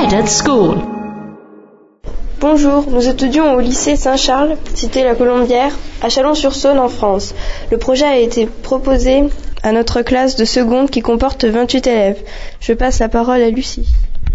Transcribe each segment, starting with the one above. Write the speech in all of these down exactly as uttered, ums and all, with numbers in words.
Fred at School. Bonjour, nous étudions au lycée Saint-Charles, cité La Colombière, à Chalon-sur-Saône en France. Le projet a été proposé à notre classe de seconde qui comporte vingt-huit élèves. Je passe la parole à Lucie.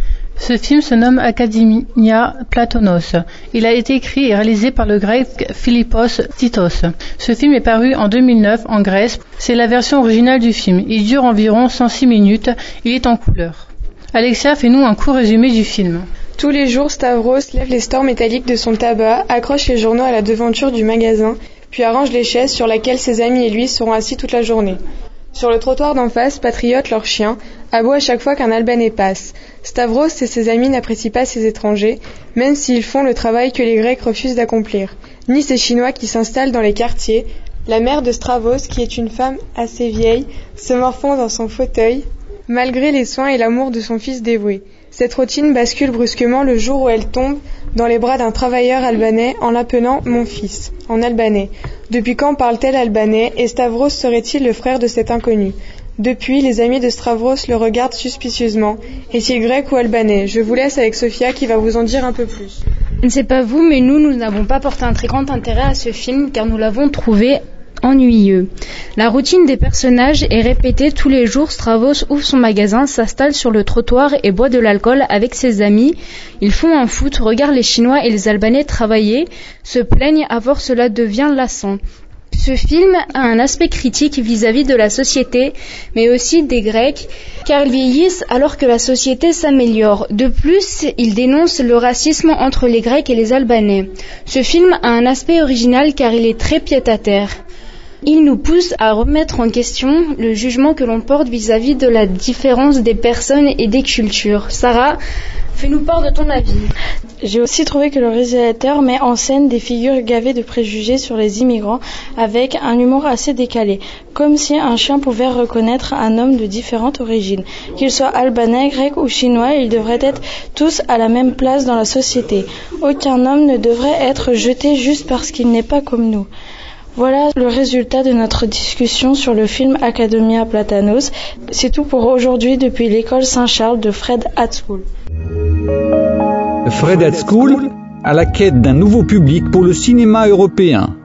Ce film se nomme Academia Platonos. Il a été écrit et réalisé par le grec Philippos Titos. Ce film est paru en deux mille neuf en Grèce. C'est la version originale du film. Il dure environ cent six minutes. Il est en couleur. Alexia, fais-nous un court résumé du film. Tous les jours, Stavros lève les stores métalliques de son tabac, accroche les journaux à la devanture du magasin, puis arrange les chaises sur lesquelles ses amis et lui seront assis toute la journée. Sur le trottoir d'en face, Patriote, leur chien, aboie à chaque fois qu'un Albanais passe. Stavros et ses amis n'apprécient pas ces étrangers, même s'ils font le travail que les Grecs refusent d'accomplir. Ni ces Chinois qui s'installent dans les quartiers. La mère de Stavros, qui est une femme assez vieille, se morfond dans son fauteuil, malgré les soins et l'amour de son fils dévoué. Cette routine bascule brusquement le jour où elle tombe dans les bras d'un travailleur albanais en l'appelant « mon fils » en albanais. Depuis quand parle-t-elle albanais et Stavros serait-il le frère de cet inconnu? Depuis, les amis de Stavros le regardent suspicieusement. Est-il grec ou albanais? Je vous laisse avec Sophia qui va vous en dire un peu plus. Je ne sais pas vous, mais nous, nous n'avons pas porté un très grand intérêt à ce film car nous l'avons trouvé ennuyeux. La routine des personnages est répétée tous les jours. Stavros ouvre son magasin, s'installe sur le trottoir et boit de l'alcool avec ses amis. Ils font un foot, regardent les Chinois et les Albanais travailler, se plaignent, à force cela devient lassant. Ce film a un aspect critique vis-à-vis de la société, mais aussi des Grecs, car ils vieillissent alors que la société s'améliore. De plus, il dénonce le racisme entre les Grecs et les Albanais. Ce film a un aspect original car il est très pied-à-terre. Il nous pousse à remettre en question le jugement que l'on porte vis-à-vis de la différence des personnes et des cultures. Sarah, fais-nous part de ton avis. J'ai aussi trouvé que le réalisateur met en scène des figures gavées de préjugés sur les immigrants avec un humour assez décalé, comme si un chien pouvait reconnaître un homme de différentes origines. Qu'il soit albanais, grec ou chinois, ils devraient être tous à la même place dans la société. Aucun homme ne devrait être jeté juste parce qu'il n'est pas comme nous. Voilà le résultat de notre discussion sur le film Academia Platonos. C'est tout pour aujourd'hui depuis l'école Saint-Charles de Fred at School. Fred at School, à la quête d'un nouveau public pour le cinéma européen.